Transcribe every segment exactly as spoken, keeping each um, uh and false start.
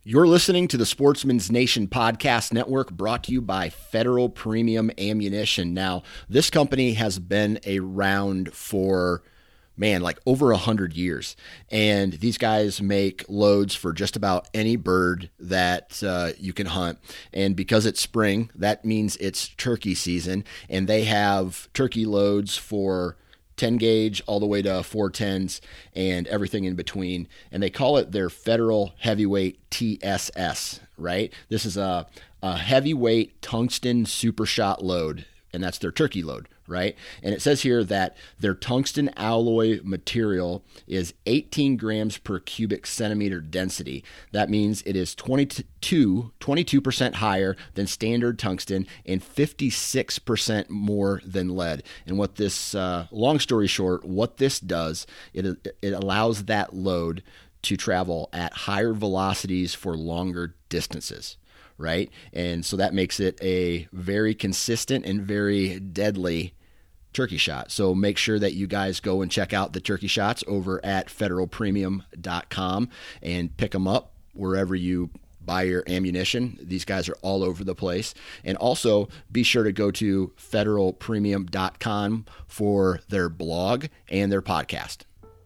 You're listening to the Sportsman's Nation Podcast Network, brought to you by Federal Premium Ammunition. Now, this company has been around for, man, like over a hundred years. And these guys make loads for just about any bird that uh, you can hunt. And because it's spring, that means it's turkey season. And they have turkey loads for ten gauge all the way to four tens and everything in between. And they call it their Federal Heavyweight T S S, right? This is a, a heavyweight tungsten super shot load, and that's their turkey load, right? And it says here that their tungsten alloy material is eighteen grams per cubic centimeter density. That means it is twenty-two, twenty-two percent higher than standard tungsten and fifty-six percent more than lead. And what this, uh, long story short, what this does, it, it allows that load to travel at higher velocities for longer distances. Right? And so that makes it a very consistent and very deadly turkey shot. So make sure that you guys go and check out the turkey shots over at federal premium dot com and pick them up wherever you buy your ammunition. These guys are all over the place. And also be sure to go to federal premium dot com for their blog and their podcast.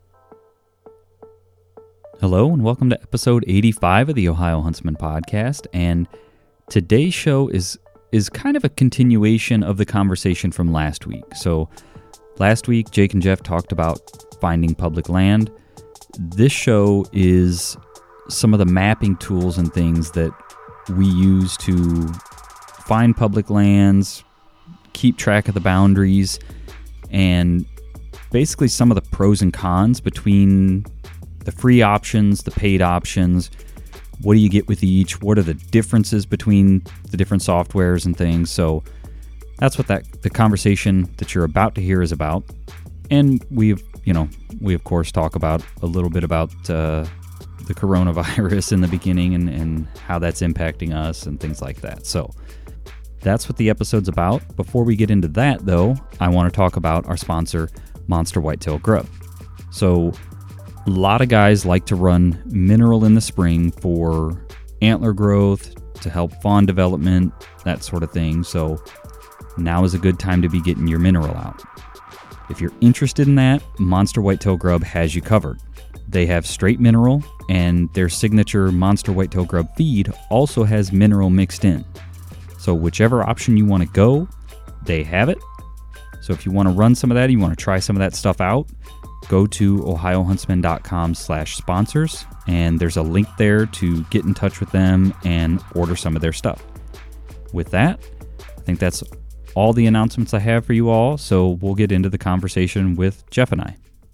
Hello and welcome to episode eighty-five of the Ohio Huntsman Podcast, and today's show is is kind of a continuation of the conversation from last week. So last week, Jake and Jeff talked about finding public land. This show is some of the mapping tools and things that we use to find public lands, keep track of the boundaries, and basically some of the pros and cons between the free options, the paid options. What do you get with each? What are the differences between the different softwares and things? So that's what that the conversation that you're about to hear is about. And we've, you know, we of course talk about a little bit about uh, the coronavirus in the beginning and, and how that's impacting us and things like that. So that's what the episode's about. Before we get into that, though, I want to talk about our sponsor, Monster Whitetail Grub. So a lot of guys like to run mineral in the spring for antler growth, to help fawn development, that sort of thing. So now is a good time to be getting your mineral out. If you're interested in that, Monster Whitetail Grub has you covered. They have straight mineral, and their signature Monster Whitetail Grub feed also has mineral mixed in. So whichever option you want to go, they have it. So if you want to run some of that, you want to try some of that stuff out, go to ohio huntsman dot com slash sponsors, and there's a link there to get in touch with them and order some of their stuff. With that, I think that's all the announcements I have for you all, so we'll get into the conversation with Jeff and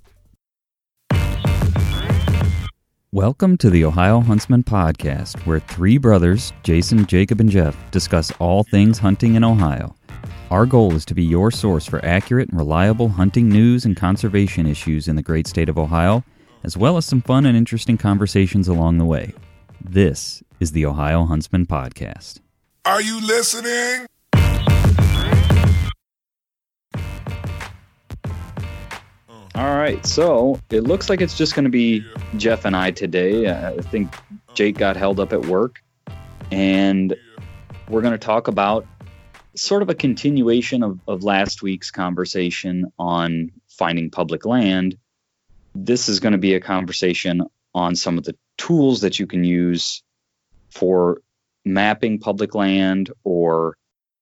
I. Welcome to the Ohio Huntsman Podcast, where three brothers, Jason, Jacob, and Jeff, discuss all things hunting in Ohio. Our goal is to be your source for accurate and reliable hunting news and conservation issues in the great state of Ohio, as well as some fun and interesting conversations along the way. This is the Ohio Huntsman Podcast. Are you listening? All right, so it looks like it's just going to be Jeff and I today. I think Jake got held up at work, and we're going to talk about sort of a continuation of, of last week's conversation on finding public land. This is going to be a conversation on some of the tools that you can use for mapping public land, or,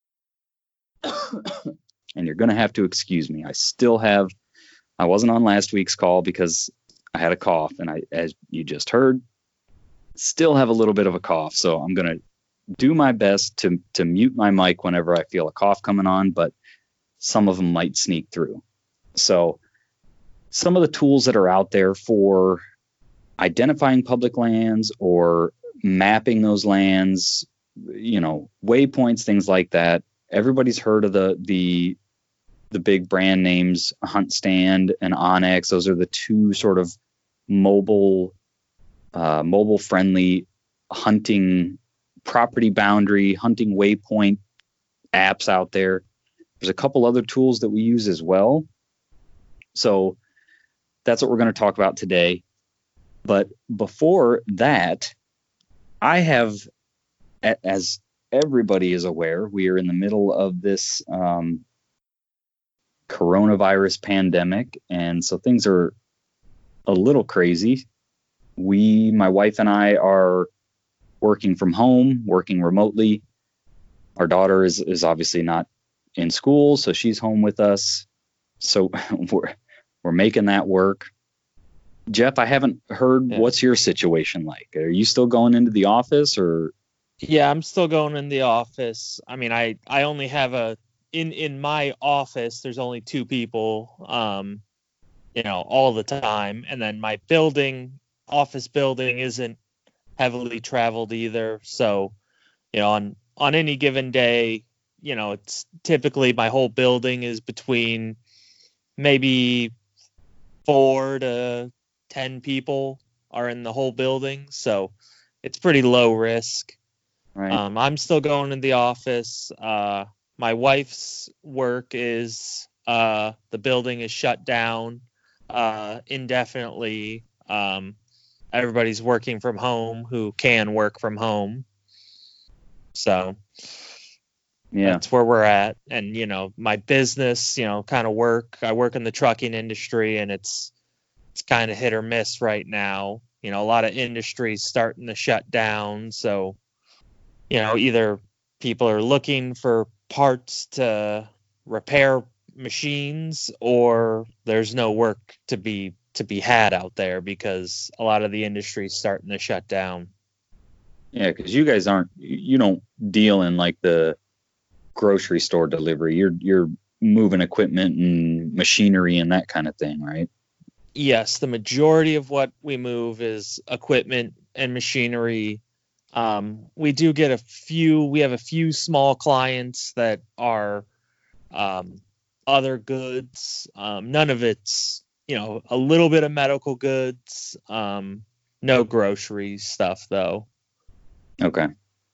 and you're going to have to excuse me. I still have, I wasn't on last week's call because I had a cough, and I, as you just heard, still have a little bit of a cough. So I'm going to do my best to to mute my mic whenever I feel a cough coming on, but some of them might sneak through. So some of the tools that are out there for identifying public lands or mapping those lands, you know, waypoints, things like that. Everybody's heard of the the the big brand names, Hunt Stand and Onyx. Those are the two sort of mobile uh, mobile friendly hunting property boundary, hunting waypoint apps out there. There's a couple other tools that we use as well. So that's what we're going to talk about today. But before that, I have, as everybody is aware, we are in the middle of this um, coronavirus pandemic, and so things are a little crazy. We, my wife and I, are working from home, working remotely. Our daughter is is obviously not in school, so she's home with us. So we're we're making that work. Jeff, I haven't heard Yeah. what's your situation like. Are you still going into the office, or? Yeah, I'm still going in the office. I mean, I, I only have a in in my office. There's only two people, um, you know, all the time, and then my building, office building, isn't heavily traveled either. So, you know, on on any given day, you know, it's typically my whole building is between maybe four to ten people are in the whole building, so it's pretty low risk. Right. Um, I'm still going to the office. Uh, my wife's work is uh, the building is shut down uh, indefinitely. Um, everybody's working from home who can work from home. So Yeah. that's where we're at. And, you know, my business, you know, kind of work. I work in the trucking industry, and it's it's kind of hit or miss right now. You know, a lot of industries starting to shut down. So, you know, either people are looking for parts to repair machines, or there's no work to be to be had out there because a lot of the industry is starting to shut down. Yeah, because you guys aren't, you don't deal in like the grocery store delivery. You're you're moving equipment and machinery and that kind of thing, right? Yes, the majority of what we move is equipment and machinery. Um, we do get a few, we have a few small clients that are um, other goods. Um, none of it's, you know, a little bit of medical goods. Um, no grocery stuff, though. Okay.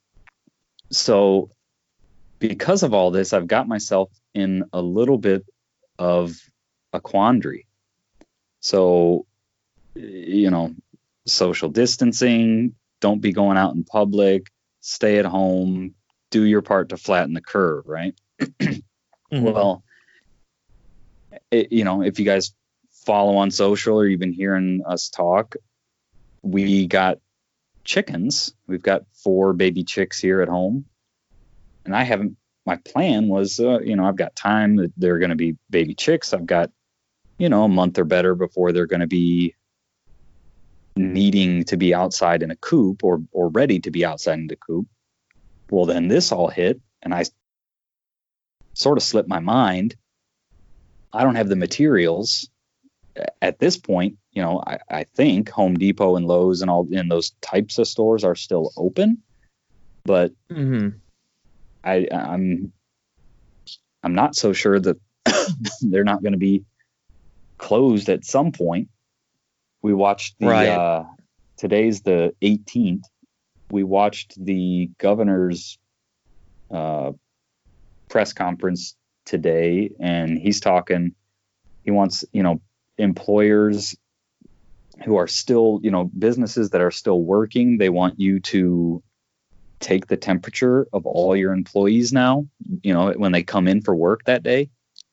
So because of all this, I've got myself in a little bit of a quandary. So, you know, social distancing, don't be going out in public, stay at home, do your part to flatten the curve, right? Mm-hmm. Well, it, you know, if you guys follow on social or you've been hearing us talk, we got chickens. We've got four baby chicks here at home. And I haven't, my plan was, uh, you know, I've got time that they're going to be baby chicks. I've got, you know, a month or better before they're going to be needing to be outside in a coop or or ready to be outside in the coop. Well, then this all hit, and I sort of slipped my mind. I don't have the materials at this point. You know, I, I think Home Depot and Lowe's and all in those types of stores are still open, but Mm-hmm. I I'm I'm not so sure that they're not going to be closed at some point. We watched the Right. uh, today's the eighteenth. We watched the governor's uh, press conference today, and he's talking. He wants, you know, employers who are still, you know, businesses that are still working. They want you to take the temperature of all your employees now, you know, when they come in for work that day.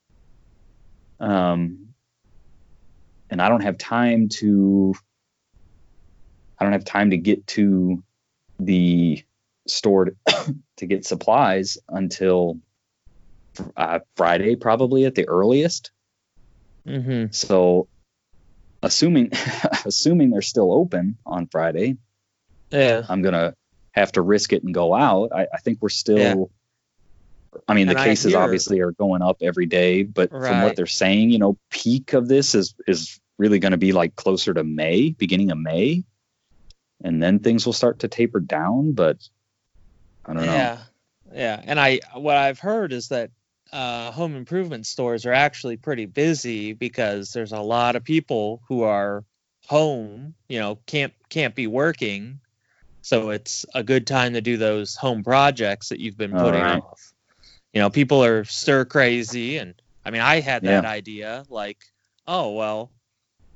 Um. And I don't have time to, I don't have time to get to the store to, to get supplies until uh, Friday, probably at the earliest. Mm-hmm. So assuming, assuming they're still open on Friday, Yeah. I'm going to have to risk it and go out. I, I think we're still, Yeah. I mean, the And I cases hear- obviously are going up every day, but from Right. what they're saying, you know, peak of this is, is really going to be like closer to May, beginning of May. And then things will start to taper down, but I don't know. Yeah, yeah. And I, what I've heard is that uh, home improvement stores are actually pretty busy because there's a lot of people who are home, you know, can't can't be working, so it's a good time to do those home projects that you've been All putting right. off. You know, people are stir crazy, and I mean, I had that Yeah. idea, like, oh well,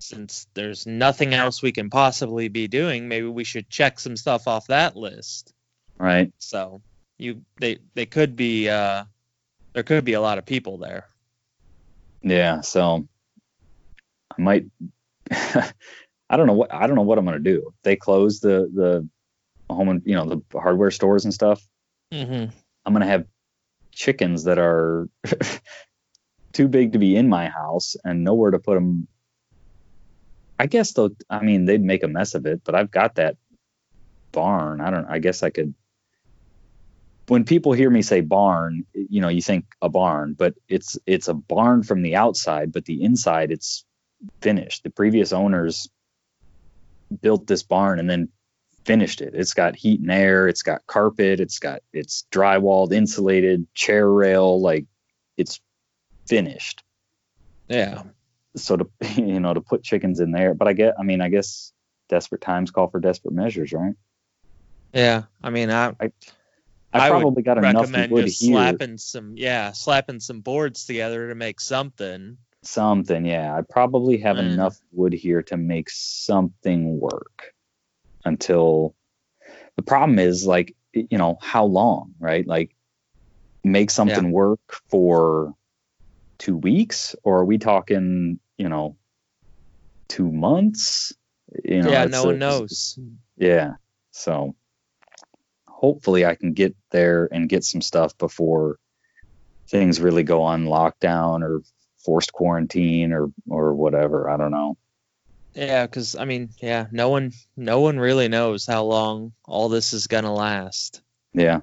since there's nothing else we can possibly be doing, maybe we should check some stuff off that list. Right. So you they they could be uh, there could be a lot of people there. Yeah. So I might. I don't know what I don't know what I'm gonna do. They close the the home and you know the hardware stores and stuff. Mm-hmm. I'm gonna have chickens that are too big to be in my house and nowhere to put them. I guess though, I mean they'd make a mess of it, but I've got that barn. I don't. I guess I could. When people hear me say barn, you know, you think a barn, but it's it's a barn from the outside, but the inside it's finished. The previous owners built this barn and then finished it. It's got heat and air, it's got carpet, it's got it's drywalled, insulated, chair rail, like it's finished. Yeah. So to you know to put chickens in there, but I get I mean I guess desperate times call for desperate measures, right? Yeah. I mean I I, I probably got enough recommend wood just here. slapping some yeah, slapping some boards together to make something. Something, yeah. I probably have Mm. enough wood here to make something work until the problem is like, you know, how long, right? Like make something Yeah. work for two weeks or are we talking, you know, two months? You know, yeah, it's no a- one knows. Yeah. So hopefully I can get there and get some stuff before things really go on lockdown or forced quarantine or or whatever. I don't know. Yeah, because I mean, yeah, no one, no one really knows how long all this is gonna last. Yeah.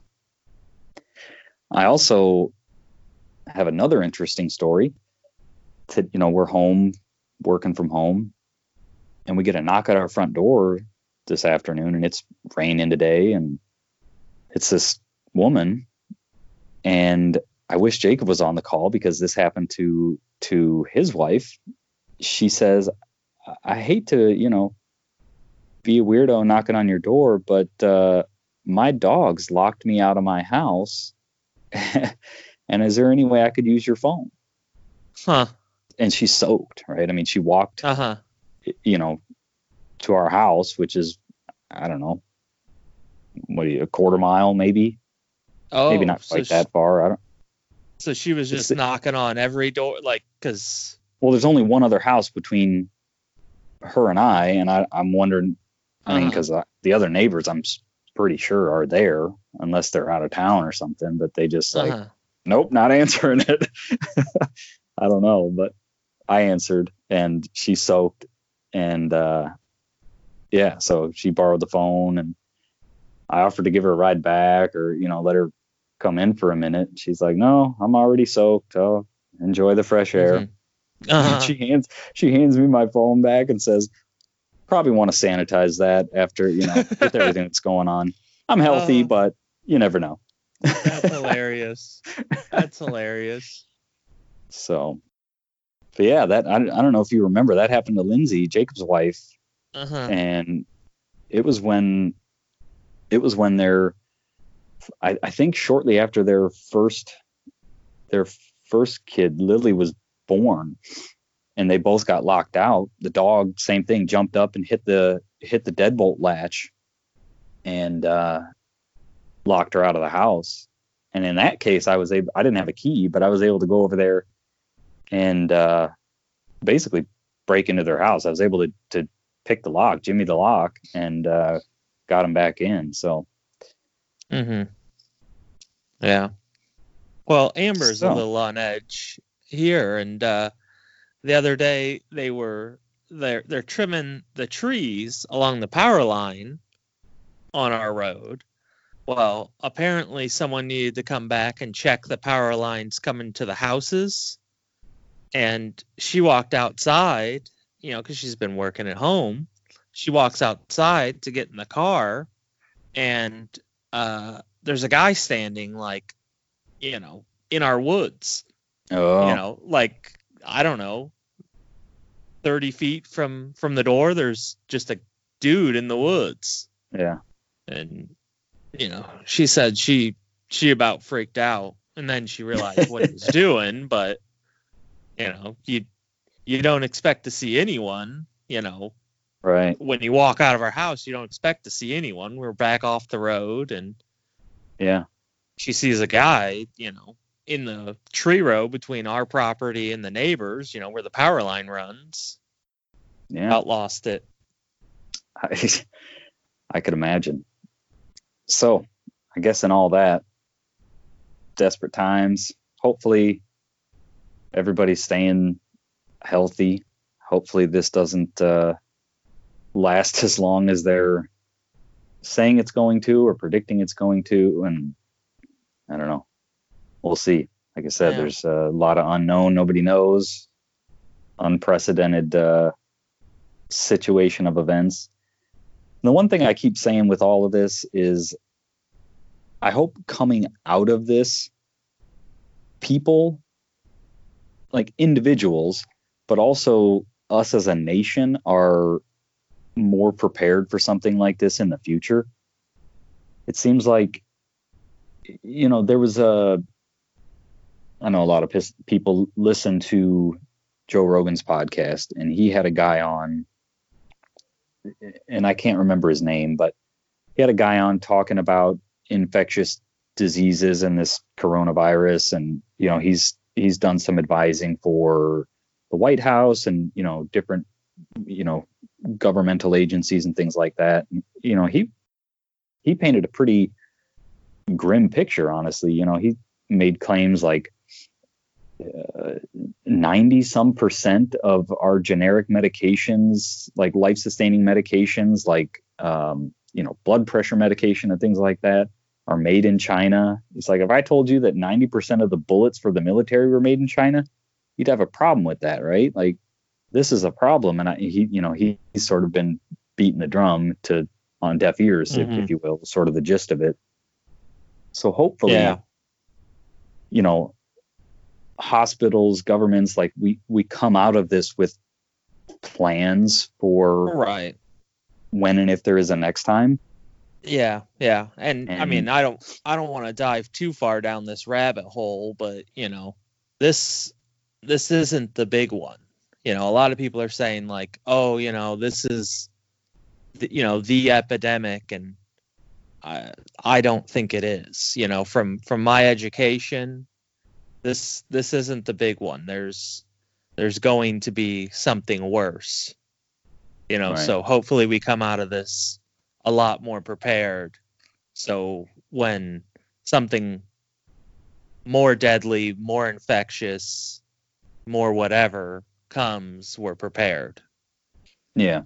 I also have another interesting story. To, you know, we're home working from home and we get a knock at our front door this afternoon and it's raining today and it's this woman and I wish Jacob was on the call because this happened to to his wife. She says, I hate to, you know, be a weirdo knocking on your door, but uh, my dogs locked me out of my house. And is there any way I could use your phone? Huh. And she's soaked, right? I mean, she walked, Uh huh. you know, to our house, which is, I don't know, what are you, a quarter mile, maybe? Oh, Maybe not so quite she, that far. I don't. so she was just It's- knocking on every door, like, cause. Well, there's only one other house between her and I, and I, I'm wondering. I mean, Uh-huh. because the other neighbors, I'm s- pretty sure are there, unless they're out of town or something. But they just like, Uh-huh. nope, not answering it. I don't know, but I answered, and she soaked, and uh, yeah, so she borrowed the phone, and I offered to give her a ride back, or you know, let her come in for a minute. She's like, no, I'm already soaked. Oh, enjoy the fresh air. Mhm. Uh-huh. she hands she hands me my phone back and says, probably want to sanitize that after, you know, with everything that's going on. I'm healthy, Uh. but you never know. That's hilarious. That's hilarious. So, but yeah, that I, I don't know if you remember that happened to Lindsay, Jacob's wife, Uh-huh. and it was when it was when their I, I think shortly after their first their first kid, Lily, was born, and they both got locked out. The dog, same thing, jumped up and hit the hit the deadbolt latch and uh, locked her out of the house. And in that case, I was able I didn't have a key, but I was able to go over there and uh, basically break into their house. I was able to to pick the lock, jimmy the lock, and uh, got them back in. So Mm-hmm. Yeah. Well, Amber's So. a little on edge here, and uh, the other day they were they're they're trimming the trees along the power line on our road. Well, apparently someone needed to come back and check the power lines coming to the houses, and she walked outside, you know, because she's been working at home. She walks outside to get in the car, and uh, there's a guy standing, like, you know, in our woods, oh you know, like, I don't know, thirty feet from, from the door, there's just a dude in the woods. yeah. And, you know, she said she, she about freaked out, and then she realized what he was doing, but, you know, you, you don't expect to see anyone, you know. Right. When you walk out of our house, you don't expect to see anyone. We're back off the road, and yeah, she sees a guy, you know, in the tree row between our property and the neighbors, you know, where the power line runs. Yeah. Out lost it. I, I could imagine. So, I guess in all that, desperate times, hopefully everybody's staying healthy. Hopefully this doesn't uh, last as long as they're saying it's going to or predicting it's going to. And I don't know. We'll see. Like I said, Yeah. there's a lot of unknown. Nobody knows. Unprecedented uh, situation of events. And the one thing I keep saying with all of this is I hope coming out of this, people, like individuals, but also us as a nation, are more prepared for something like this in the future. It seems like, you know, there was a, I know a lot of pis- people listen to Joe Rogan's podcast, and he had a guy on, and I can't remember his name, but he had a guy on talking about infectious diseases and this coronavirus. And, you know, he's, he's done some advising for the White House and, you know, different, you know, governmental agencies and things like that. And, you know, he, he painted a pretty grim picture, honestly. You know, he made claims like uh, ninety some percent of our generic medications, like life sustaining medications, like, um, you know, blood pressure medication and things like that, are made in China. It's like, if I told you that ninety percent of the bullets for the military were made in China, you'd have a problem with that, right? Like, this is a problem. And I, he, you know, he, he's sort of been beating the drum to on deaf ears, Mm-hmm. if, if you will, sort of the gist of it. So hopefully, Yeah. you know, hospitals, governments, like we, we come out of this with plans for Right. when and if there is a next time. Yeah, yeah. And, I And- mean, I don't I don't want to dive too far down this rabbit hole, but, you know, this this isn't the big one. You know, a lot of people are saying like, "Oh, you know, this is the, you know, the epidemic," and I I don't think it is. You know, from from my education, this this isn't the big one. There's there's going to be something worse. You know, Right. so hopefully we come out of this a lot more prepared. So when something more deadly, more infectious, more whatever comes, we're prepared. Yeah.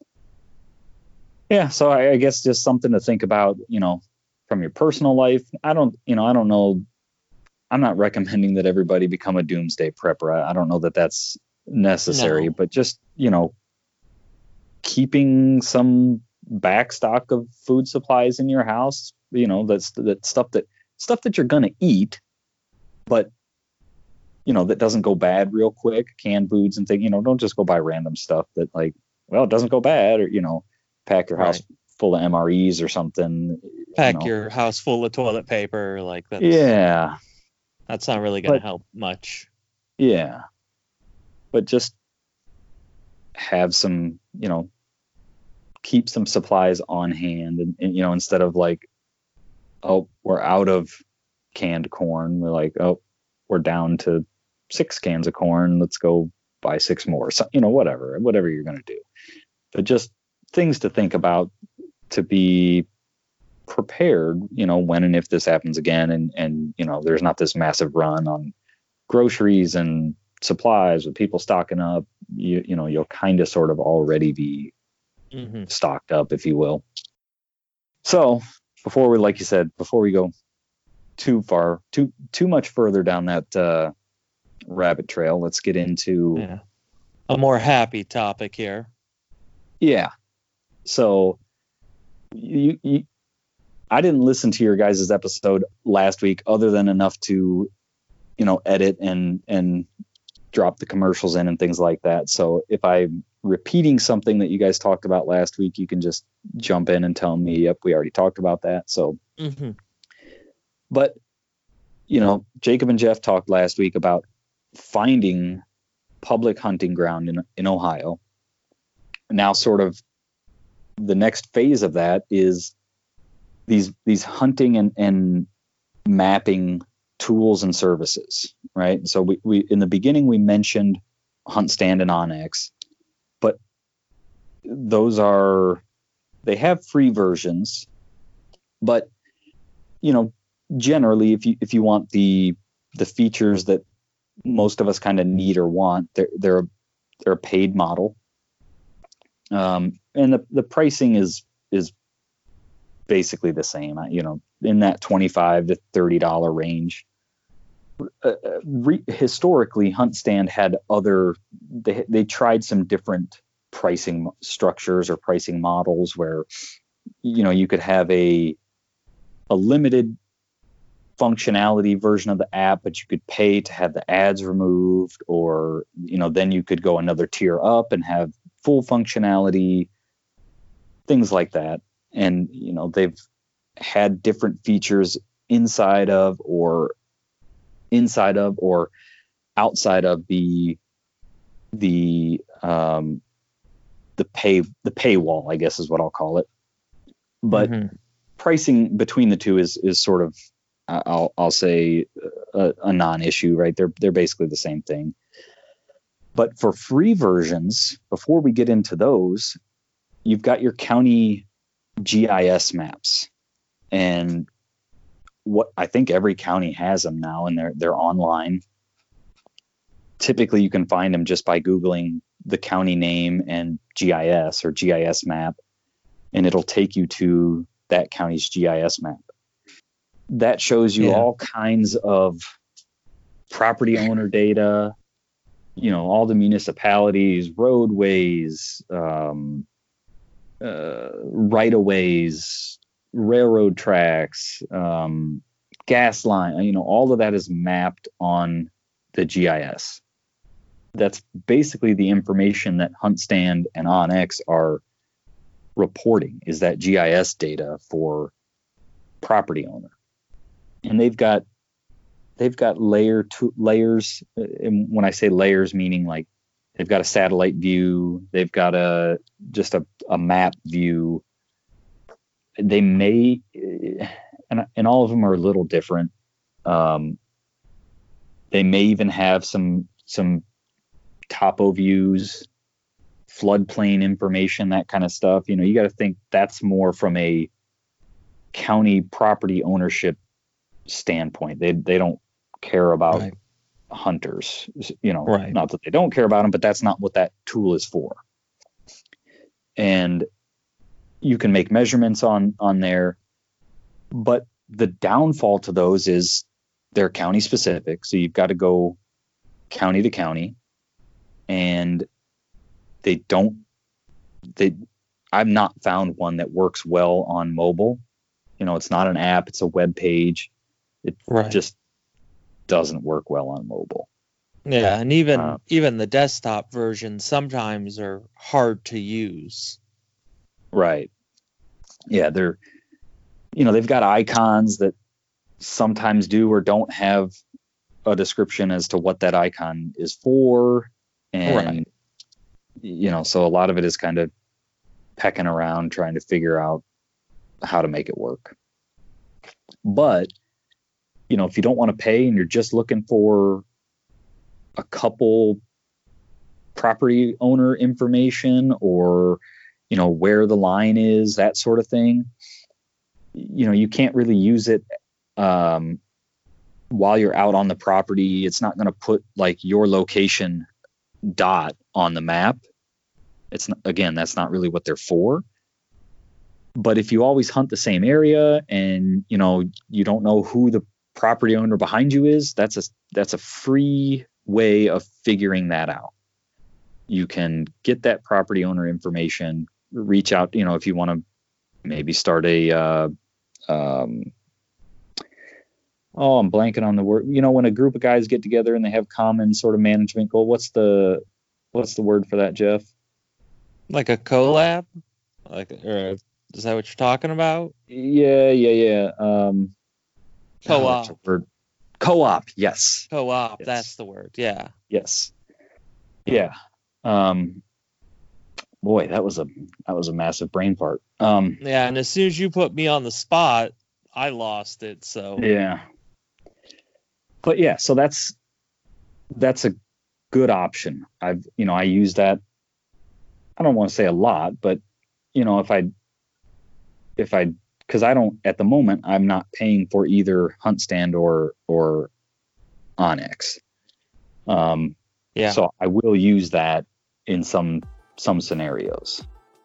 Yeah. So I, I guess just something to think about, you know, from your personal life. I don't, you know, I don't know. I'm not recommending that everybody become a doomsday prepper. I, I don't know that that's necessary, No. but just, you know, keeping some backstock of food supplies in your house, you know, that's that stuff that stuff that you're going to eat, but you know, that doesn't go bad real quick, canned foods and things, you know, don't just go buy random stuff that like, well, it doesn't go bad, or, you know, pack your house Right. full of M R Es or something. Pack you know. your house full of toilet paper, like that's Yeah. that's not really going to But- help much. Yeah. But just have some, you know, keep some supplies on hand, and, and you know, instead of like, oh, we're out of canned corn, we're like, oh, we're down to six cans of corn, let's go buy six more. So, you know, whatever, whatever you're going to do. But just things to think about to be prepared, you know, when and if this happens again, and and you know, there's not this massive run on groceries and supplies with people stocking up. You you know, you'll kind of sort of already be Mm-hmm. stocked up, if you will. So before we, like you said, before we go too far, too too much further down that uh, rabbit trail, let's get into Yeah. A more happy topic here. yeah. So you, you I didn't listen to your guys' episode last week, other than enough to, you know, edit and and drop the commercials in and things like that. So if I'm repeating something that you guys talked about last week, you can just jump in and tell me, yep, we already talked about that. So, Mm-hmm. but you know, Jacob and Jeff talked last week about finding public hunting ground in in Ohio. Now, sort of the next phase of that is these these hunting and, and mapping tools and services, right? So we, we in the beginning we mentioned HuntStand and onX, but those are they have free versions, but you know, generally if you if you want the the features that most of us kind of need or want, they're they're a, they're a paid model. Um, and the, the pricing is is basically the same, you know, in that twenty-five to thirty dollar range. Uh, re- historically, HuntStand had other they they tried some different pricing structures or pricing models where, you know, you could have a a limited functionality version of the app, but you could pay to have the ads removed, or, you know, then you could go another tier up and have full functionality, things like that. And, you know, they've had different features inside of or inside of or outside of the the um the pay the paywall, I guess is what I'll call it. But mm-hmm. pricing between the two is is sort of I'll I'll say a, a non-issue, right? They're they're basically the same thing. But for free versions, before we get into those, you've got your county G I S maps, and what I think every county has them now, and they're they're online. Typically, you can find them just by Googling the county name and G I S or G I S map, and it'll take you to that county's G I S map. That shows you yeah. all kinds of property owner data, you know, all the municipalities, roadways, um, uh, right-of-ways, railroad tracks, um, gas line, you know, all of that is mapped on the G I S. That's basically the information that HuntStand and onX are reporting, is that G I S data for property owner. And they've got they've got layer two layers. And when I say layers, meaning like they've got a satellite view, they've got a just a, a map view. They may, and, and all of them are a little different. Um, they may even have some some topo views, floodplain information, that kind of stuff. You know, you got to think that's more from a county property ownership standpoint. They they don't care about right. hunters, you know, right. Not that they don't care about them, but that's not what that tool is for. And you can make measurements on on there, but the downfall to those is they're county specific. So you've got to go county to county, and they don't they I've not found one that works well on mobile. You know, it's not an app, it's a web page. It right. just doesn't work well on mobile. Yeah, and even uh, even the desktop versions sometimes are hard to use. Right. Yeah, they're, you know, they've got icons that sometimes do or don't have a description as to what that icon is for. And, right. you know, so a lot of it is kind of pecking around trying to figure out how to make it work. But, you know, if you don't want to pay and you're just looking for a couple property owner information, or, you know, where the line is, that sort of thing, you know, you can't really use it um, while you're out on the property. It's not going to put like your location dot on the map. It's not, again, that's not really what they're for. But if you always hunt the same area and, you know, you don't know who the property owner behind you is, that's a that's a free way of figuring that out. You can get that property owner information, reach out, you know, if you want to maybe start a uh, um, oh, I'm blanking on the word. You know, when a group of guys get together and they have common sort of management goal, what's the what's the word for that, Jeff? Like a collab? Like, or is that what you're talking about? Yeah, yeah, yeah. Um, Co-op. Oh, word. Co-op, yes. Co-op, yes. That's the word, yeah. Yes. Yeah. Um, boy, that was a that was a massive brain fart. Um, Yeah, and as soon as you put me on the spot, I lost it. So yeah. But yeah, so that's that's a good option. I've you know I use that. I don't want to say a lot, but you know if I if I because I don't at the moment I'm not paying for either Hunt Stand or or Onyx. Um, yeah, So I will use that in some some scenarios.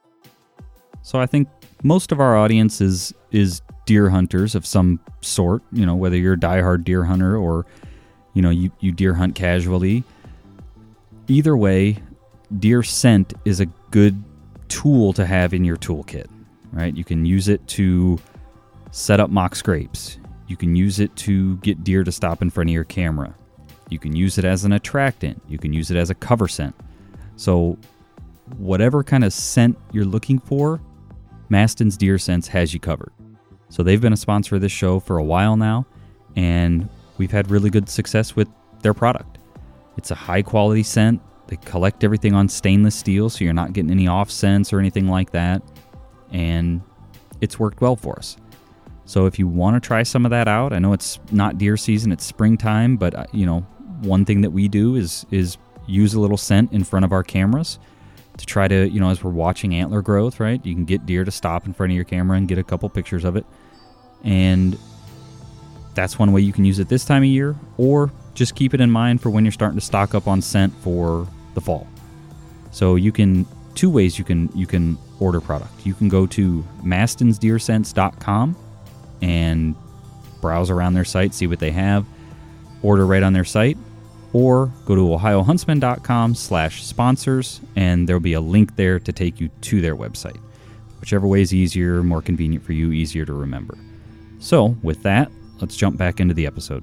So I think most of our audience is is deer hunters of some sort. You know, whether you're a diehard deer hunter or you know you, you deer hunt casually. Either way, deer scent is a good tool to have in your toolkit, right? You can use it to set up mock scrapes. You can use it to get deer to stop in front of your camera. You can use it as an attractant. You can use it as a cover scent. So whatever kind of scent you're looking for, Mastin's Deer Scents has you covered. So they've been a sponsor of this show for a while now, and we've had really good success with their product. It's a high quality scent. They collect everything on stainless steel, so you're not getting any off scents or anything like that. And it's worked well for us. So if you want to try some of that out, I know it's not deer season, it's springtime, but uh, you know, one thing that we do is is use a little scent in front of our cameras to try to, you know, as we're watching antler growth, right? You can get deer to stop in front of your camera and get a couple pictures of it. And that's one way you can use it this time of year, or just keep it in mind for when you're starting to stock up on scent for the fall. So you can, two ways you can you can order product. You can go to mastins deer scents dot com and browse around their site, see what they have, order right on their site, or go to ohio huntsman dot com slash sponsors, and there'll be a link there to take you to their website. Whichever way is easier, more convenient for you, easier to remember. So, with that, let's jump back into the episode.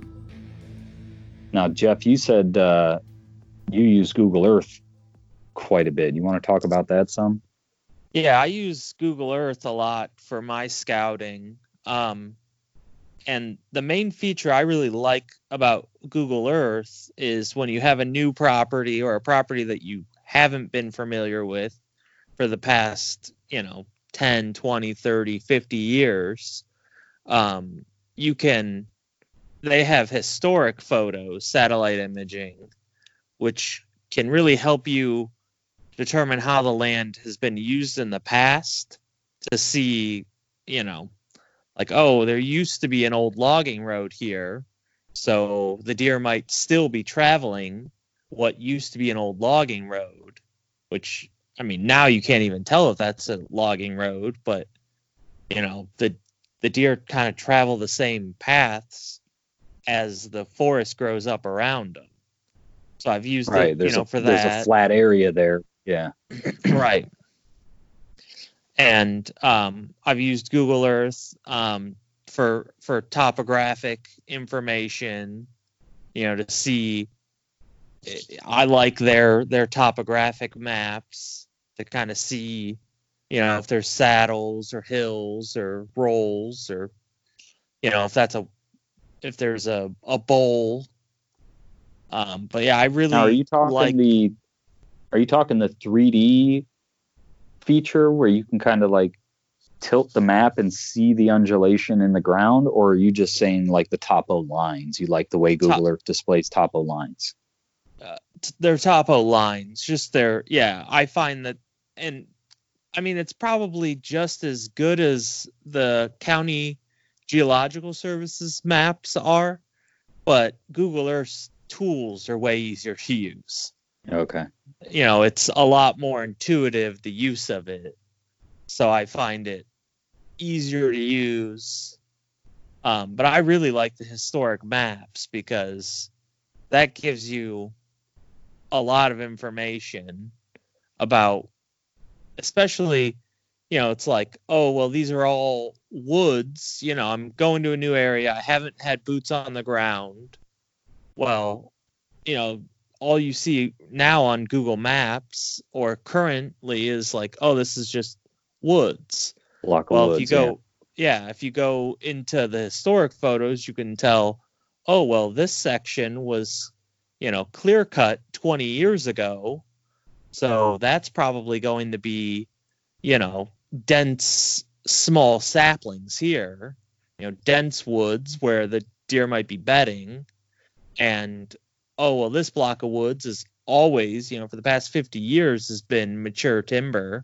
Now, Jeff, you said uh, you use Google Earth quite a bit. You want to talk about that some? yeah, I use Google Earth a lot for my scouting. Um, and the main feature I really like about Google Earth is when you have a new property or a property that you haven't been familiar with for the past, you know, ten, twenty, thirty, fifty years, um, you can, they have historic photos, satellite imaging, which can really help you determine how the land has been used in the past to see, you know, like, oh, there used to be an old logging road here, so the deer might still be traveling what used to be an old logging road, which, I mean, now you can't even tell if that's a logging road, but, you know, the the deer kind of travel the same paths as the forest grows up around them. So I've used Right. it, There's you know, a, for there's that. a flat area there. Yeah. Right. And um, I've used Google Earth um, for for topographic information, you know, to see. I like their their topographic maps to kind of see, you know, if there's saddles or hills or rolls, or, you know, if that's a if there's a a bowl. Um, but yeah, I really Now, are you talking like the are you talking the three D feature where you can kind of like tilt the map and see the undulation in the ground, or are you just saying like the topo lines? You like the way Google Top- Earth displays topo lines? t- their topo lines, just their, yeah, I find that, and I mean, it's probably just as good as the county geological services maps are, but Google Earth's tools are way easier to use. Okay. You know, it's a lot more intuitive, the use of it. So I find it easier to use. Um, but I really like the historic maps because that gives you a lot of information about, especially, you know, it's like, oh, well, these are all woods. You know, I'm going to a new area. I haven't had boots on the ground. Well, you know, all you see now on Google Maps or currently is like, oh, this is just woods. Block of Well, woods, if you go, yeah, if you go into the historic photos, you can tell, oh, well, this section was, you know, clear cut twenty years ago, So that's probably going to be, you know, dense, small saplings here, you know, dense woods where the deer might be bedding. And, oh, well, this block of woods is always, you know, for the past fifty years has been mature timber.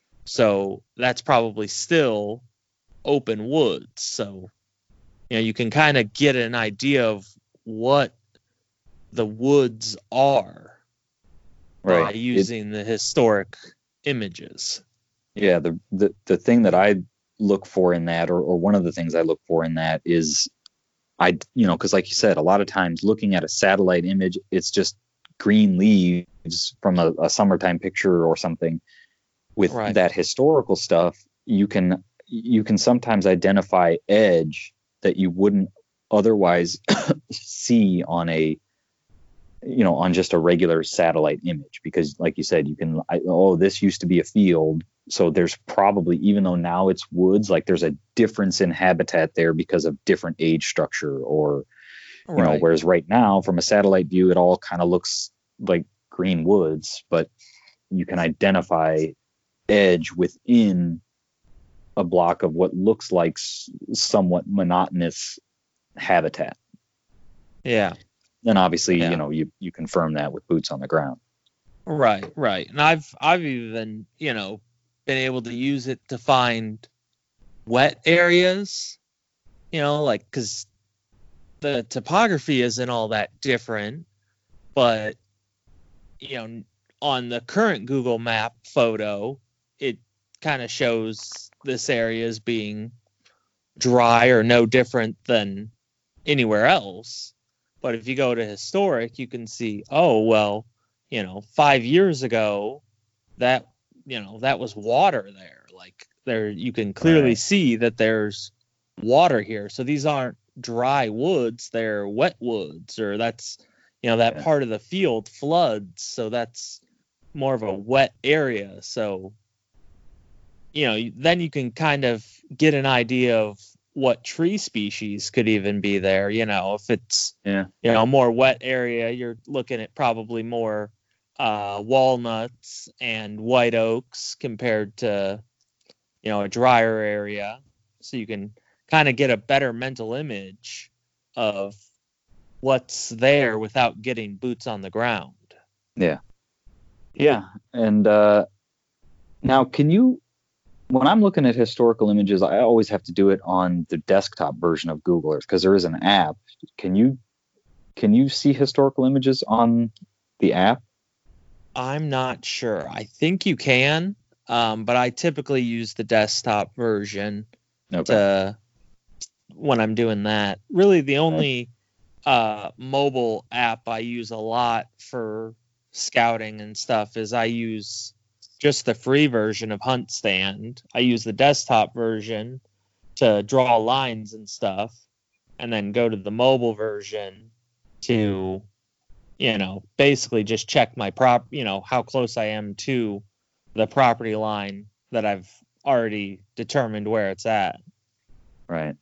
So that's probably still open woods. So, you know, you can kind of get an idea of what the woods are Right. by using it, the historic images. Yeah, the, the the thing that I look for in that, or, or one of the things I look for in that is, I, you know, because like you said, a lot of times looking at a satellite image, it's just green leaves from a, a summertime picture or something. With Right. that historical stuff, you can you can sometimes identify edge that you wouldn't otherwise see on a, you know, on just a regular satellite image, because like you said, you can, I, oh, this used to be a field. So there's probably, even though now it's woods, like there's a difference in habitat there because of different age structure, or, you Right. know, whereas right now from a satellite view, it all kind of looks like green woods, but you can identify edge within a block of what looks like s- somewhat monotonous habitat. Yeah. Then obviously, Yeah. you know, you, you confirm that with boots on the ground. Right, right. And I've I've even, you know, been able to use it to find wet areas, you know, like, because the topography isn't all that different, but, you know, on the current Google Map photo, it kind of shows this area as being dry or no different than anywhere else. But if you go to historic, you can see, oh, well, you know, five years ago, that, you know, that was water there. Like there, you can clearly Right. see that there's water here. So these aren't dry woods, they're wet woods, or that's, you know, that Yeah. part of the field floods. So that's more of a wet area. So, you know, then you can kind of get an idea of what tree species could even be there. You know, if it's, Yeah. you know, a more wet area, you're looking at probably more uh, walnuts and white oaks compared to, you know, a drier area. So you can kind of get a better mental image of what's there without getting boots on the ground. Yeah. Yeah. And uh, now, can you, when I'm looking at historical images, I always have to do it on the desktop version of Google Earth because there is an app. Can you can you see historical images on the app? I'm not sure. I think you can, um, but I typically use the desktop version Okay. to when I'm doing that. Really, the only uh, mobile app I use a lot for scouting and stuff is I use just the free version of Hunt Stand. I use the desktop version to draw lines and stuff, and then go to the mobile version to, you know, basically just check my prop, you know, how close I am to the property line that I've already determined where it's at. Right.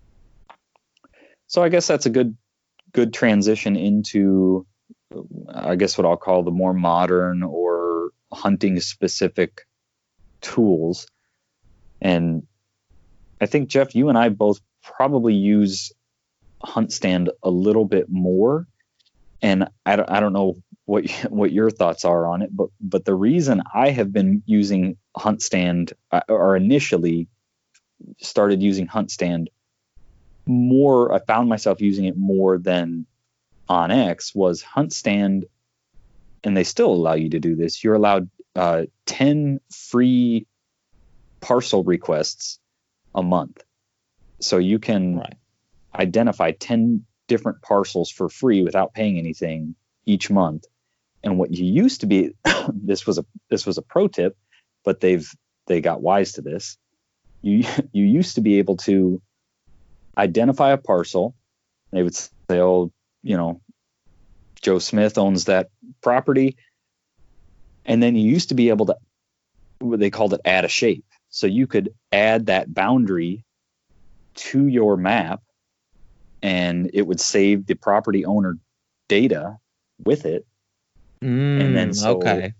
So I guess that's a good good transition into, I guess, what I'll call the more modern or hunting specific tools. And I think, Jeff, you and I both probably use Hunt Stand a little bit more. And I don't, I don't know what what your thoughts are on it, but but the reason I have been using Hunt Stand, or initially started using Hunt Stand more, I found myself using it more than OnX, was Hunt Stand, and they still allow you to do this. You're allowed uh, ten free parcel requests a month, so you can Right. identify ten different parcels for free without paying anything each month. And what you used to be, this was a this was a pro tip, but they've they got wise to this. You you used to be able to identify a parcel. They would say, oh, you know, Joe Smith owns that property. And then you used to be able to, what they called it, add a shape. So you could add that boundary to your map, and it would save the property owner data with it. Mm, And then so okay.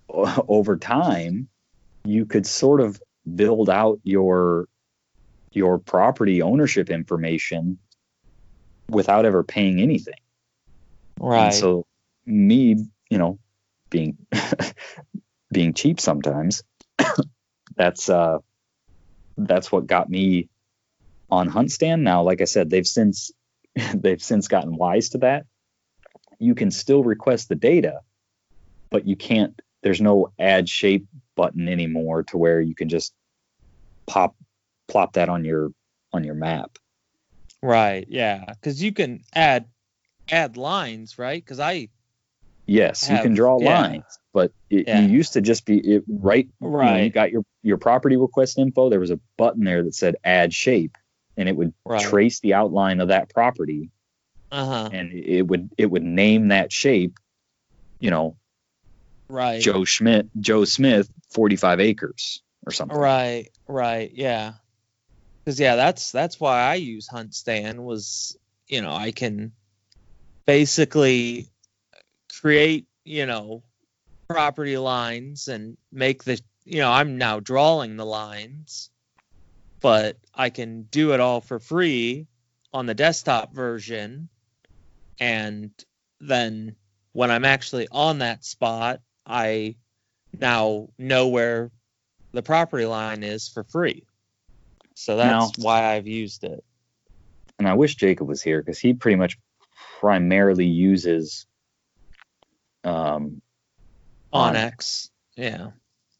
o- over time, you could sort of build out your your property ownership information without ever paying anything. Right. And so me, you know, being being cheap sometimes, that's uh that's what got me on HuntStand. Now, like I said, they've since they've since gotten wise to that. You can still request the data, but you can't, there's no add shape button anymore to where you can just pop plop that on your on your map. Right. Yeah. Because you can add add lines, right? Because I Yes, have, you can draw yeah. lines, but it, Yeah. you used to just be it, right. Right. You know, you got your your property request info. There was a button there that said add shape, and it would Right. trace the outline of that property, Uh huh. and it would it would name that shape. You know, Right. Joe Schmidt, Joe Smith, forty-five acres or something. Right. Right. Yeah. Because yeah, that's that's why I use HuntStand. Was, you know, I can basically create, you know, property lines and make the, you know, I'm now drawing the lines, but I can do it all for free on the desktop version. And then when I'm actually on that spot, I now know where the property line is for free. So that's Now- why I've used it. And I wish Jacob was here because he pretty much primarily uses um, Onyx. Yeah.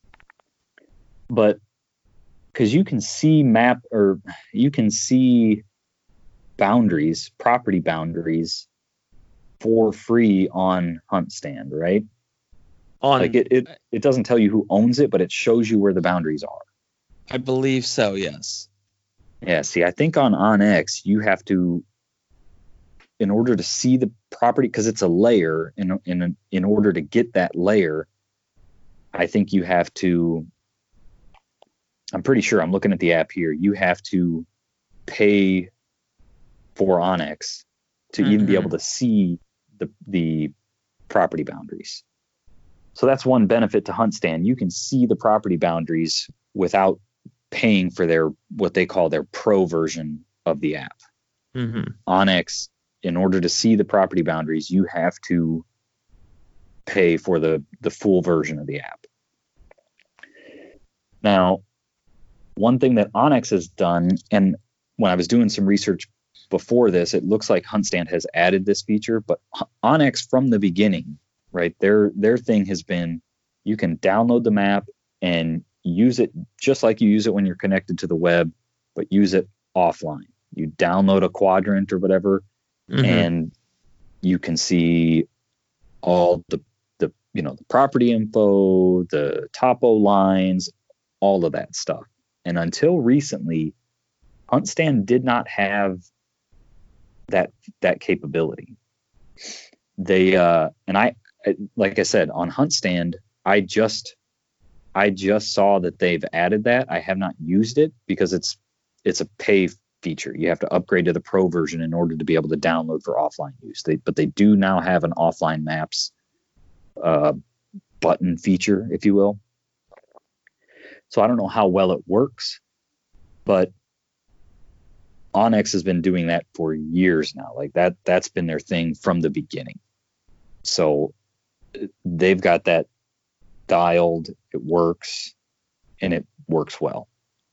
but because you can see map or you can see boundaries, property boundaries for free on HuntStand, right? On, Like it, it, it doesn't tell you who owns it, but it shows you where the boundaries are. I believe so, yes. Yeah, see, I think on Onyx, you have to, in order to see the property, because it's a layer, in, in, in order to get that layer, I think you have to, I'm pretty sure, I'm looking at the app here, you have to pay for Onyx to even be Mhm. able to see the, the property boundaries. So that's one benefit to HuntStand. You can see the property boundaries without paying for their what they call their pro version of the app. Mm-hmm. Onyx, in order to see the property boundaries, you have to pay for the the full version of the app. Now, one thing that Onyx has done, and when I was doing some research before this, it looks like HuntStand has added this feature, but Onyx from the beginning, right, their their thing has been you can download the map and use it just like you use it when you're connected to the web, but use it offline. You download a quadrant or whatever, Mm-hmm. and you can see all the the you know the property info, the topo lines, all of that stuff. And until recently, HuntStand did not have that that capability. They uh, and I like I said on HuntStand, I just I just saw that they've added that. I have not used it because it's it's a pay feature. You have to upgrade to the pro version in order to be able to download for offline use. They, but they do now have an offline maps uh, button feature, if you will. So I don't know how well it works, but Onyx has been doing that for years now. Like that, that's been their thing from the beginning. So they've got that dialed. It works, and it works well.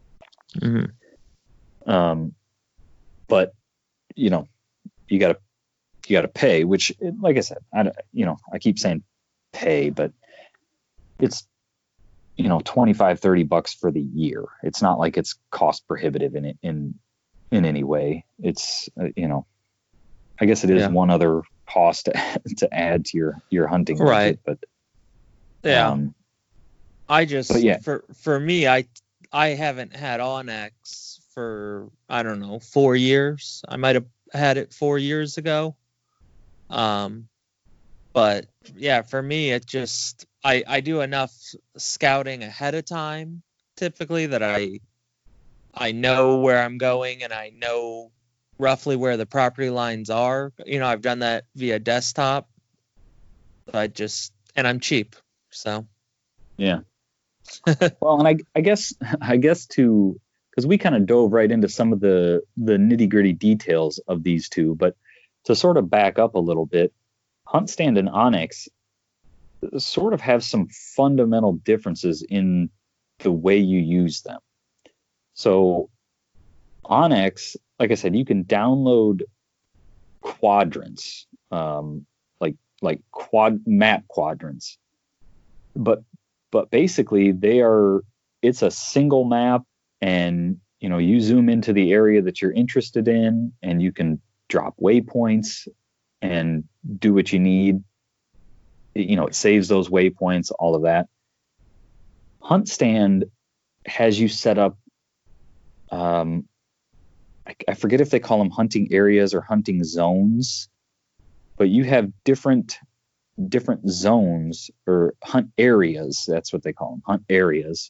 Mm-hmm. Um, but you know, you gotta you gotta pay. Which, like I said, I you know I keep saying pay, but it's you know twenty-five, thirty bucks for the year. It's not like it's cost prohibitive in in in any way. It's uh, you know, I guess it is Yeah. one other cost to, to add to your your hunting Right. budget, but Yeah. um, I just But yeah. for for me, I I haven't had Onyx for I don't know four years. I might have had it four years ago. Um, but yeah, for me, it just I I do enough scouting ahead of time typically that I I know where I'm going and I know roughly where the property lines are. You know, I've done that via desktop. I just and I'm cheap, so. Yeah. Well, and I, I guess, I guess to, because we kind of dove right into some of the, the nitty gritty details of these two, but to sort of back up a little bit, Hunt Stand and onX sort of have some fundamental differences in the way you use them. So onX, like I said, you can download quadrants, um, like like quad map quadrants, but but basically they are it's a single map, and you know you zoom into the area that you're interested in, and you can drop waypoints and do what you need. You know, it saves those waypoints, all of that. Hunt Stand has you set up, um, I, I forget if they call them hunting areas or hunting zones, but you have different different zones or hunt areas. That's what they call them, hunt areas.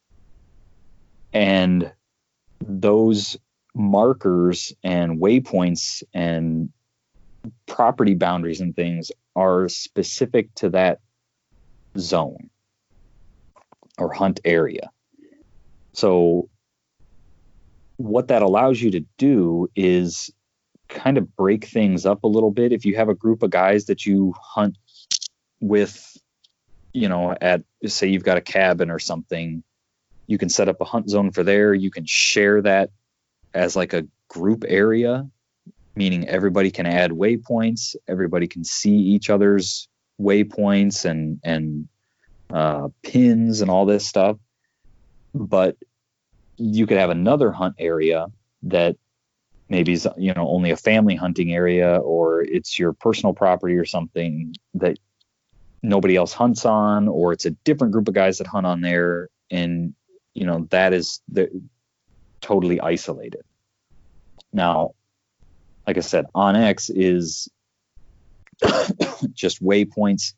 And those markers and waypoints and property boundaries and things are specific to that zone or hunt area. So what that allows you to do is kind of break things up a little bit. If you have a group of guys that you hunt with, you know, at, say you've got a cabin or something, you can set up a hunt zone for there. You can share that as like a group area, meaning everybody can add waypoints. Everybody can see each other's waypoints and, and uh, pins and all this stuff. But you could have another hunt area that maybe is, you know, only a family hunting area, or it's your personal property or something that nobody else hunts on, or it's a different group of guys that hunt on there. And, you know, that is the, totally isolated. Now, like I said, onX is just waypoints.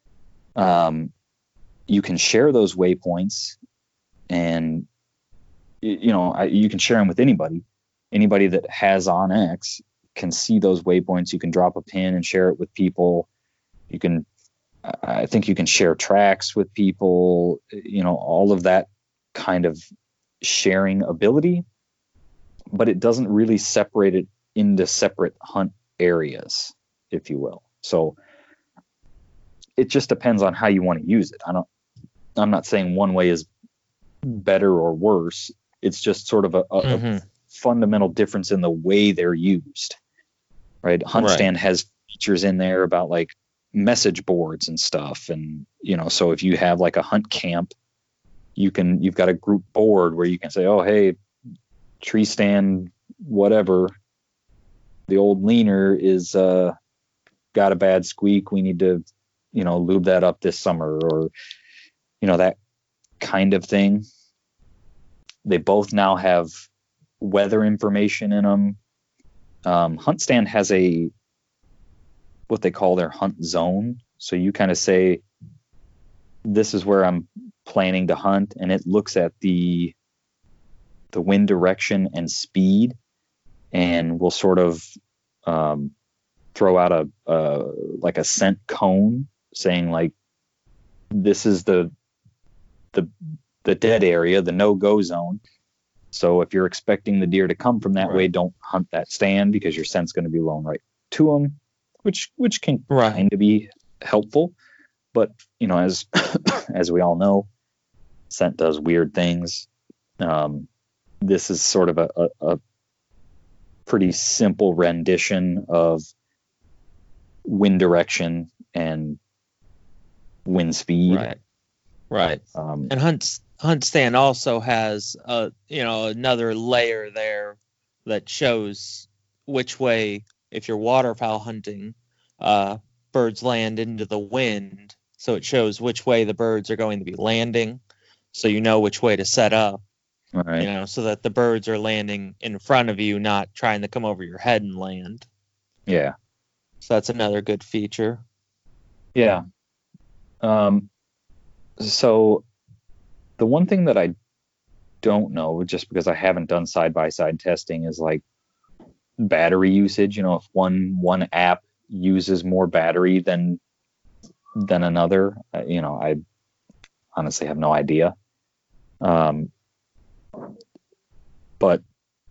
Um, you can share those waypoints, and you know I, you can share them with anybody. Anybody that has onX can see those waypoints. You can drop a pin and share it with people. You can, I think, you can share tracks with people. You know, all of that kind of sharing ability, but it doesn't really separate it into separate hunt areas, if you will. So it just depends on how you want to use it. I don't, I'm not saying one way is better or worse. It's just sort of a, a, mm-hmm. a fundamental difference in the way they're used, right? Hunt right. Stand has features in there about like message boards and stuff. And, you know, so if you have like a hunt camp, you can, you've got a group board where you can say, oh, hey, tree stand, whatever, the old leaner is uh, got a bad squeak. We need to, you know, lube that up this summer, or, you know, that kind of thing. They both now have weather information in them. Um, Hunt Stand has a, what they call their hunt zone. So you kind of say, this is where I'm planning to hunt. And it looks at the, the wind direction and speed, and will sort of um, throw out a, a like a scent cone saying like, this is the the the dead area, the no-go zone. So if you're expecting the deer to come from that right. way, don't hunt that stand, because your scent's going to be blown right to them, which which can right. kind of be helpful. But you know, as as we all know, scent does weird things. Um, this is sort of a, a, a pretty simple rendition of wind direction and wind speed. Right. Right. Um, and Hunt Hunt Stand also has a, you know, another layer there that shows which way, if you're waterfowl hunting, uh, birds land into the wind. So it shows which way the birds are going to be landing, so you know which way to set up. Right. You know, so that the birds are landing in front of you, not trying to come over your head and land. Yeah. So that's another good feature. Yeah. Um. So the one thing that I don't know, just because I haven't done side-by-side testing, is like battery usage. You know, if one one app uses more battery than than another, uh, you know, I honestly have no idea. Um, but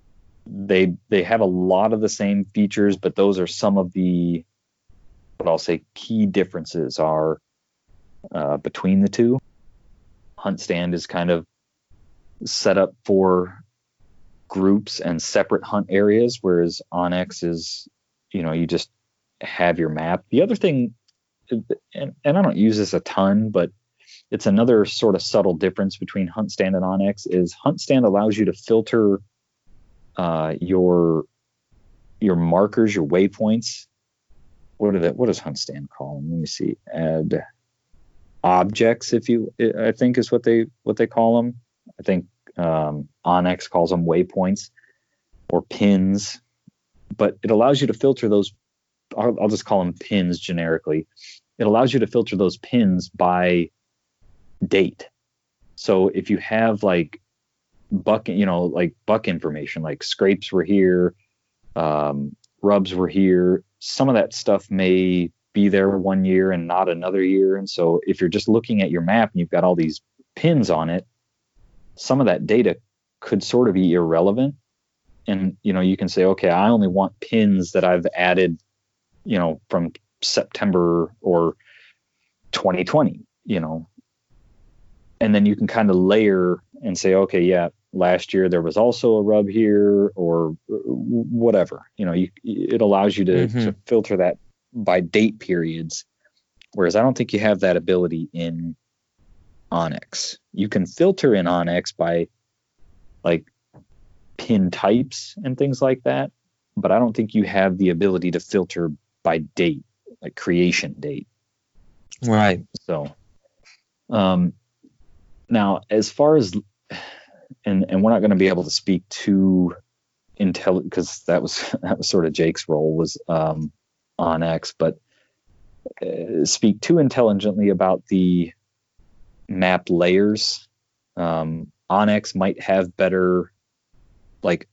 they they have a lot of the same features, but those are some of the, what I'll say, key differences are uh, between the two. HuntStand is kind of set up for groups and separate hunt areas, whereas onX is, you know, you just have your map. The other thing, and, and I don't use this a ton, but it's another sort of subtle difference between HuntStand and onX, is HuntStand allows you to filter uh, your your markers, your waypoints. What are that? What does HuntStand call them? Let me see. Add objects, if you, I think is what they what they call them. I think um, onX calls them waypoints or pins, but it allows you to filter those. I'll, I'll just call them pins generically. It allows you to filter those pins by date. So if you have like buck, you know, like buck information, like scrapes were here, um, rubs were here, some of that stuff may be there one year and not another year. And so if you're just looking at your map and you've got all these pins on it, some of that data could sort of be irrelevant. And, you know, you can say, okay, I only want pins that I've added, you know, from September or twenty twenty, you know, and then you can kind of layer and say, okay, yeah, last year there was also a rub here or whatever, you know, you, it allows you to, mm-hmm. to filter that by date periods. Whereas I don't think you have that ability in onX. You can filter in onX by like pin types and things like that, but I don't think you have the ability to filter by date, like creation date. Right. So, um, now as far as, and, and we're not going to be able to speak to intel, because that was, that was sort of Jake's role, was, um, onX, but uh, speak too intelligently about the map layers. Um, onX might have better like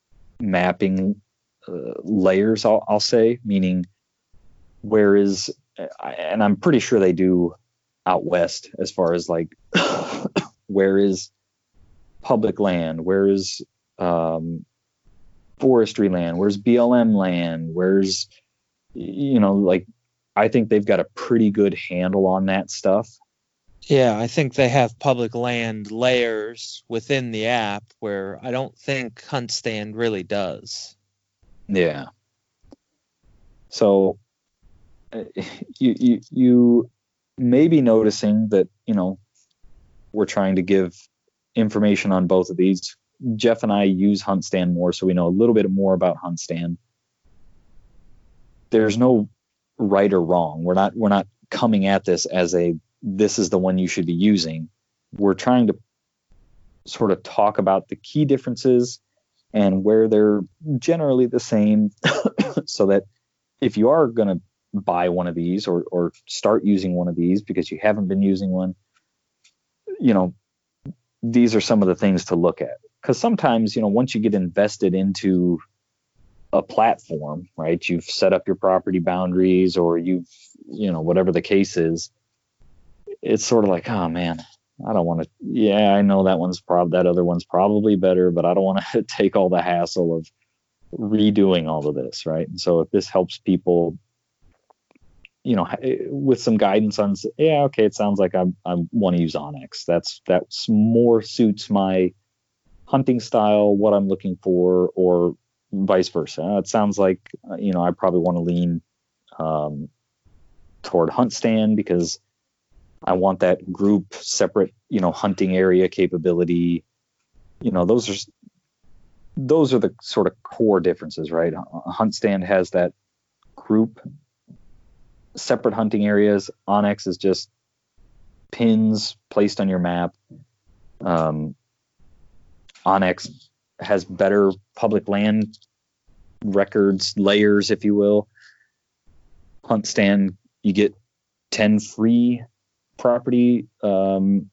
mapping uh, layers, I'll, I'll say, meaning where is, and I'm pretty sure they do out west as far as like where is public land, where is um, forestry land, where's B L M land, where's, you know, like I think they've got a pretty good handle on that stuff. Yeah, I think they have public land layers within the app where I don't think HuntStand really does. Yeah. So uh, you, you you may be noticing that, you know, we're trying to give information on both of these. Jeff and I use HuntStand more, so we know a little bit more about HuntStand. There's no right or wrong. We're not we're not coming at this as a this is the one you should be using. We're trying to sort of talk about the key differences and where they're generally the same so that if you are going to buy one of these or or start using one of these because you haven't been using one, you know, these are some of the things to look at. Because sometimes, you know, once you get invested into a platform, right, you've set up your property boundaries or you've, you know, whatever the case is, it's sort of like, oh man, I don't want to, yeah, I know that one's prob that other one's probably better, but I don't want to take all the hassle of redoing all of this, right? And so if this helps people, you know, with some guidance on, yeah, okay, it sounds like I I want to use onX. That's that's more suits my hunting style, what I'm looking for, or vice versa. It sounds like, you know, I probably want to lean um, toward HuntStand because I want that group separate, you know, hunting area capability. You know, those are those are the sort of core differences, right? HuntStand has that group separate hunting areas. onX is just pins placed on your map. Um, onX has better public land records, layers, if you will. HuntStand, you get ten free property um,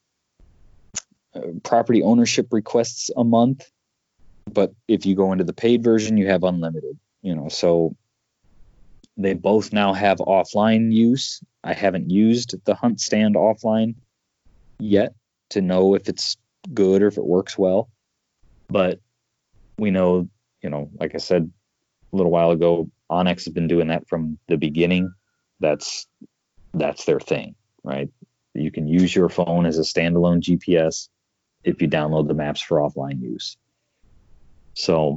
property ownership requests a month, but if you go into the paid version, you have unlimited. You know, so they both now have offline use. I haven't used the HuntStand offline yet to know if it's good or if it works well. But we know, you know, like I said a little while ago, onX has been doing that from the beginning. That's that's their thing, right? You can use your phone as a standalone G P S if you download the maps for offline use. So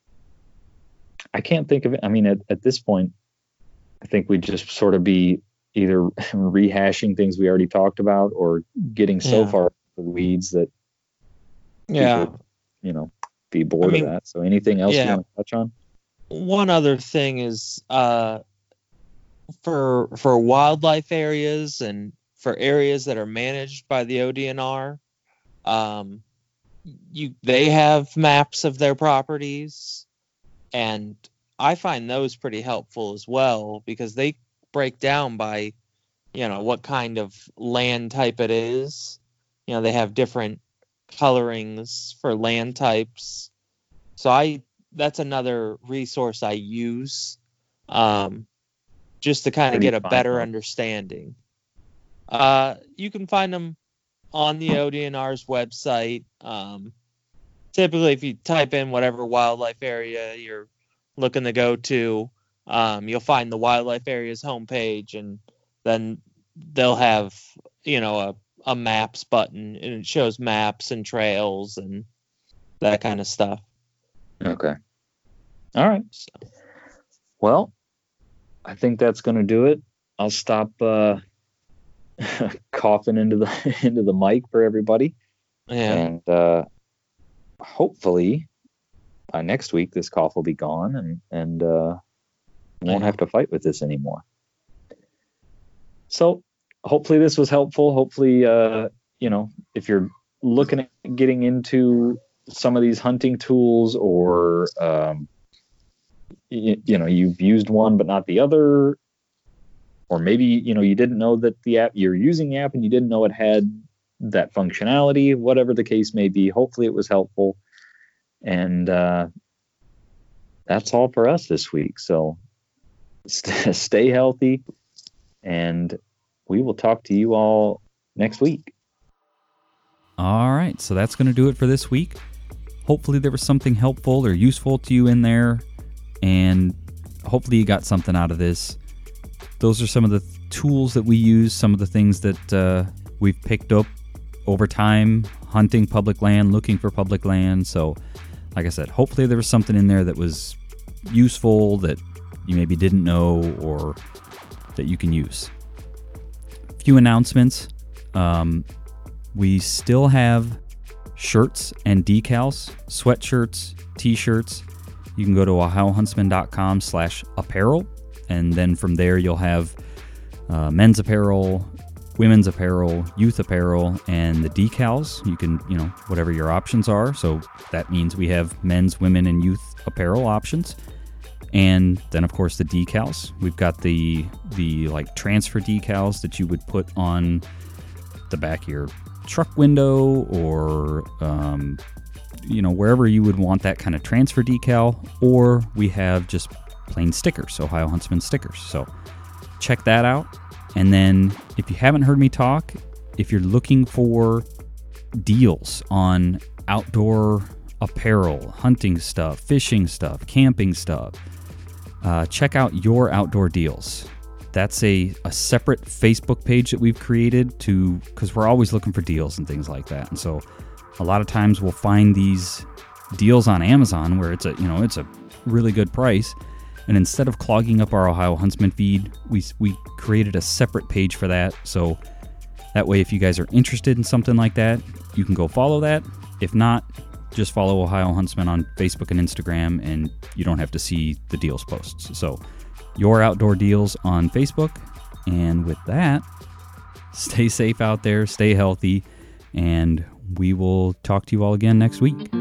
I can't think of it. I mean, at, at this point, I think we'd just sort of be either rehashing things we already talked about or getting so Yeah. far in the weeds that Yeah. people, you know, be bored I mean, of that. So anything else yeah. you want to touch on? One other thing is uh, for for wildlife areas and for areas that are managed by the O D N R, um, you they have maps of their properties, and I find those pretty helpful as well because they break down by, you know, what kind of land type it is. You know, they have different colorings for land types. So I that's another resource I use um, just to kind Where of do you get a find better them? understanding. Uh, you can find them on the O D N R's website. Um, typically, if you type in whatever wildlife area you're looking to go to, um, you'll find the wildlife area's homepage, and then they'll have, you know, a, a maps button, and it shows maps and trails and that kind of stuff. Okay. All right. So, Well, I think that's going to do it. I'll stop uh, coughing into the into the mic for everybody, yeah. and uh, hopefully by next week this cough will be gone, and and uh, won't Yeah. have to fight with this anymore. So hopefully this was helpful. Hopefully, uh, you know, if you're looking at getting into some of these hunting tools, or um, you, you know, you've used one but not the other, or maybe, you know, you didn't know that the app you're using the app and you didn't know it had that functionality, whatever the case may be, hopefully it was helpful. And uh, that's all for us this week. So st- stay healthy, and we will talk to you all next week. All right, so that's going to do it for this week. Hopefully there was something helpful or useful to you in there, and hopefully you got something out of this. Those are some of the th- tools that we use, some of the things that uh, we've picked up over time, hunting public land, looking for public land. So, like I said, hopefully there was something in there that was useful that you maybe didn't know or that you can use. A few announcements. Um, we still have shirts and decals, sweatshirts, t-shirts. You can go to ohio huntsman dot com slash apparel, and then from there you'll have uh, men's apparel, women's apparel, youth apparel, and the decals. You can, you know, whatever your options are. So that means we have men's, women, and youth apparel options. And then, of course, the decals. We've got the the like transfer decals that you would put on the back of your truck window, or um, you know, wherever you would want that kind of transfer decal. Or we have just plain stickers, Ohio Huntsman stickers. So check that out. And then, if you haven't heard me talk, if you're looking for deals on outdoor apparel, hunting stuff, fishing stuff, camping stuff, uh, check out Your Outdoor Deals. That's a, a separate Facebook page that we've created to, because we're always looking for deals and things like that. And so a lot of times we'll find these deals on Amazon where it's a, you know, it's a really good price. And instead of clogging up our Ohio Huntsman feed, we we created a separate page for that. So that way, if you guys are interested in something like that, you can go follow that. If not, just follow Ohio Huntsman on Facebook and Instagram, and you don't have to see the deals posts. So Your Outdoor Deals on Facebook. And with that, stay safe out there, stay healthy, and we will talk to you all again next week.